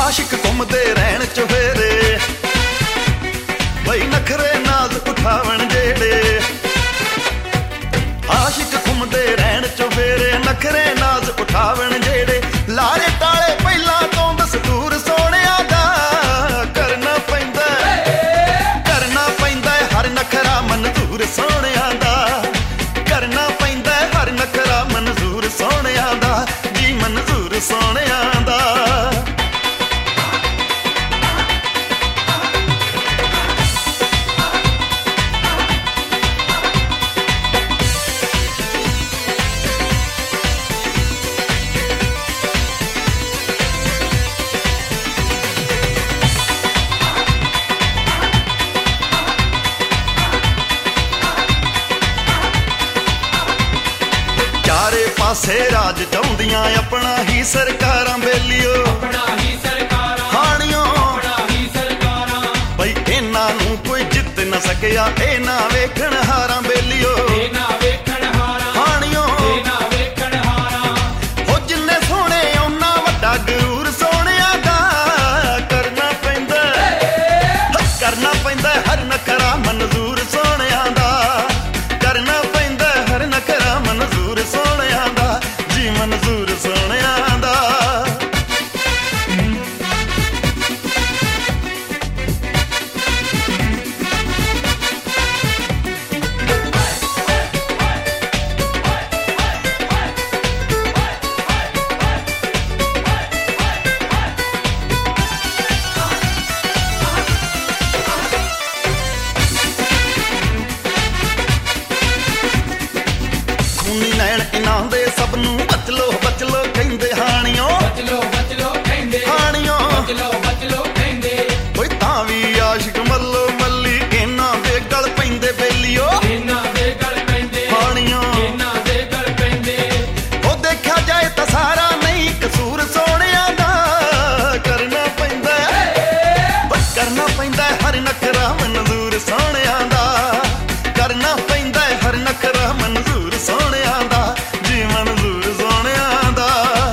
ਆਸ਼ਿਕ ਘੁੰਮਦੇ ਰਹਿਣ ਚੁਫੇਰੇ ਬਈ ਨਖਰੇ ਨਾਜ਼ ਉਠਾਵਣ ਜਿਹੜੇ ਆਸ਼ਿਕ ਘੁੰਮਦੇ ਰਹਿਣ ਚੁਫੇਰੇ ਨਖਰੇ ਨਾਜ਼ ਉਠਾਵਣ ਜਿਹੜੇ ਲਾਰੇ ਟਾਲੇ ਪਹਿਲਾਂ ਤੋਂ ਦਸਤੂਰ ਸੋਹਣਿਆਂ ਦਾ ਕਰਨਾ ਪੈਂਦਾ ਹਰ ਨਖਰਾ ਮਨਜ਼ੂਰ ਸੋਹਣਿਆਂ ਦਾ ਕਰਨਾ ਪੈਂਦਾ ਹਰ ਨਖਰਾ ਮਨਜ਼ੂਰ ਸੋਹਣਿਆਂ ਦਾ ਜੀ ਮਨਜ਼ੂਰ ਸੋਹਣਿਆਂ ਦਾ ਚਾਰੇ ਪਾਸੇ ਰਾਜ ਚਾਹੁੰਦੀਆਂ ਆਪਣਾ ਹੀ ਸਰਕਾਰਾਂ ਬੇਲੀਓ ਹਾਣੀਓ ਬਈ ਇਹਨਾਂ ਨੂੰ ਕੋਈ ਜਿੱਤ ਨਾ ਸਕਿਆ ਇਹ ਨਾ ਵੇਖਣ ਹਾਰਾਂ ਬੇਲੀਓ ਹਾਣੀਓ ਉਹ ਜਿੰਨੇ ਸੋਹਣੇ ਉਹਨਾਂ ਵੱਡਾ ਗਰੂਰ ਸੋਹਣਿਆਂ ਦਾ ਕਰਨਾ ਪੈਂਦਾ ਹਰ ਨਖਰਾ ਮਨਜ਼ੂਰ ਸੋਹਣਿਆਂ ਦਾ ਕਰਨਾ ਪੈਂਦਾ ਹਰ ਨਖਰਾ ਮਨਜ਼ੂਰ ਸੋਹਣਿਆਂ ਦਾ ਜੀ ਮਨਜ਼ੂਰ ਸੋਹਣਿਆਂ ਦਾ ਖੂਨੀ ਨੈਣ ਇਹਨਾਂ ਦੇ ਸਭ ਨੂੰ ਬਚਲੋ ਕਹਿੰਦੇ ਹਾਣੀਓ ਹਾਣੀਓ ਓਏ ਤਾਂ ਵੀ ਆਸ਼ਿਕ ਮੱਲੋ ਮੱਲੀ ਇਹਨਾਂ ਦੇ ਗਲ ਪੈਂਦੇ ਬੇਲੀਓ ਹਾਣੀਓ ਉਹ ਦੇਖਿਆ ਜਾਏ ਤਾਂ ਸਾਰਾ ਨਹੀਂ ਕਸੂਰ ਸੋਹਣਿਆਂ ਦਾ ਕਰਨਾ ਪੈਂਦਾ ਹਰ ਨਖਰਾ ਮਨਜ਼ੂਰ ਸੋਹਣਿਆਂ ਦਾ ਕਰਨਾ ਪੈਂਦਾ ਹਰ ਨਖਰਾ ਮਨਜ਼ੂਰ ਸੋਹਣਿਆਂ ਦਾ ਜੀ ਮਨਜ਼ੂਰ ਸੋਹਣਿਆਂ ਦਾ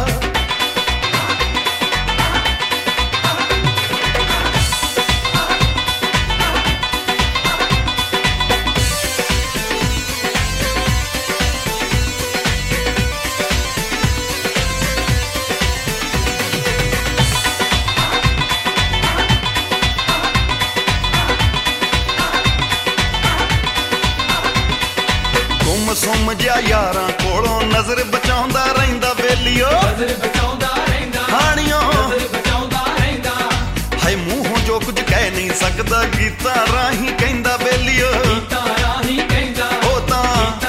ਸੁਮ ਜਿਹਾ ਯਾਰਾਂ ਕੋਲੋਂ ਨਜ਼ਰ ਬਚਾਉਂਦਾ ਰਹਿੰਦਾ ਬੇਲੀਓ ਹਾਣੀਓ ਹਾਏ ਮੂੰਹੋਂ ਜੋ ਕੁਝ ਕਹਿ ਨਹੀਂ ਸਕਦਾ ਗੀਤਾਂ ਰਾਹੀਂ ਕਹਿੰਦਾ ਬੇਲੀਓ ਉਹ ਤਾਂ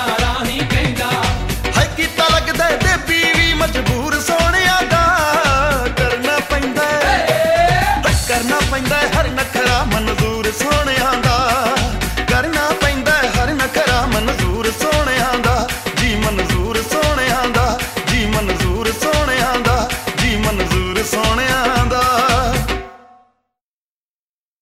ਹਾਏ ਕੀਤਾ ਲੱਗਦਾ ਤੇ ਬੀਵੀ ਮਜਬੂਰ ਸੋਹਣਿਆਂ ਦਾ ਕਰਨਾ ਪੈਂਦਾ ਹਰ ਨਖਰਾ ਮਨਜ਼ੂਰ ਸੋਹਣਿਆਂ